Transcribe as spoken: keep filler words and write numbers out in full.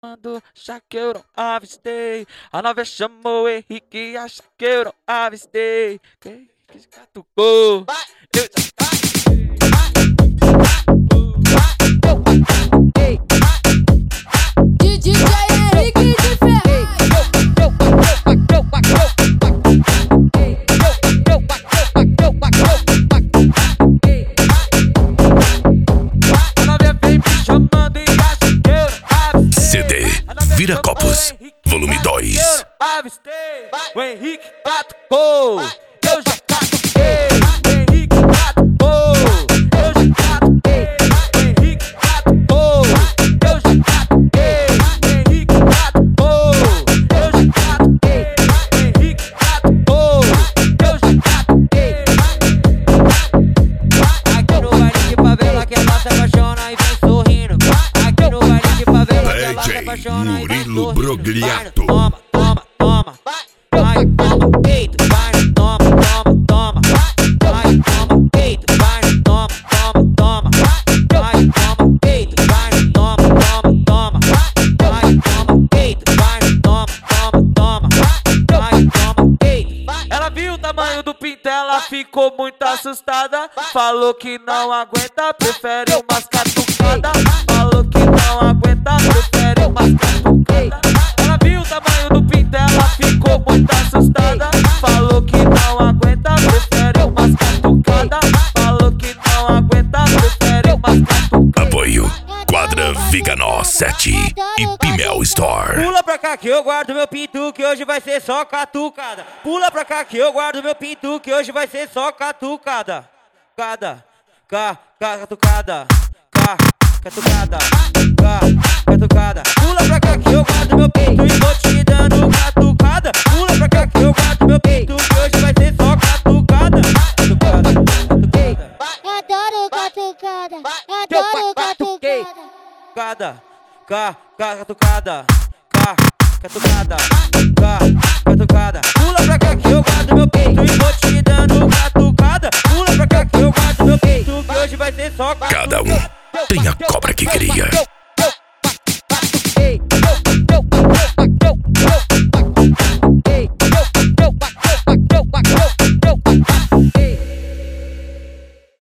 Quando já que eu não avistei, a nova chamou o Henrique e acha que eu não avistei. Quem que se catucou? Eu já D J Henrique de A nova vem me chamando e acha que eu não avistei. C D Viracopos, volume dois. Avistei, o Henrique catucou. Eu já catuquei, o Henrique catucou. Eu já catuquei, o Henrique catucou. Eu já catuquei, o Henrique catucou. Eu já catuquei, o Henrique catucou. Eu já catuquei. Aqui no baile de favela que ela se apaixona e vem sorrindo. Aqui no baile de favela que ela se apaixona e vem Murilo sorrindo. Brogliato. Vai, toma, toma, toma. Vai, toma, peito. Vai, toma, toma, toma. Vai, toma, peito. Vai, toma, toma, toma. Vai, toma, peito. Vai, toma, toma, toma. Vai, toma, peito. Vai, toma, toma, toma. Vai, toma, peito. Ela viu o tamanho do pinto, ela ficou muito assustada. Falou que não aguenta, prefere umas catucadas. Falou que não aguenta, prefere umas catucadas. Ela viu o tamanho do pinto, ela ficou muito assustada. Falou que não aguenta, prefere umas catucadas. Falou que não aguenta, prefere umas catucadas. Apoio Quadra Viganó sete e Pimel Store. Pula pra cá que eu guardo meu pinto, que hoje vai ser só catucada. Pula pra cá que eu guardo meu pinto, que hoje vai ser só catucada. Cada, ca, ca, catucada. Ca, catucada. Ca, catucada. Pula pra cá que eu guardo meu pinto e vou te dando catucada. Pula pra cá que eu guardo meu pinto, que hoje vai ser só catucada. Catucada, catucada. Adoro catucada, adoro catucada. Cada, ca, ca, catucada. Ca, catucada. Ca, catucada. Pula pra cá que eu guardo meu peito e vou te dando catucada. Pula pra cá que eu guardo meu peito, que hoje vai ser só catucada. Cada um tem a cobra que cria.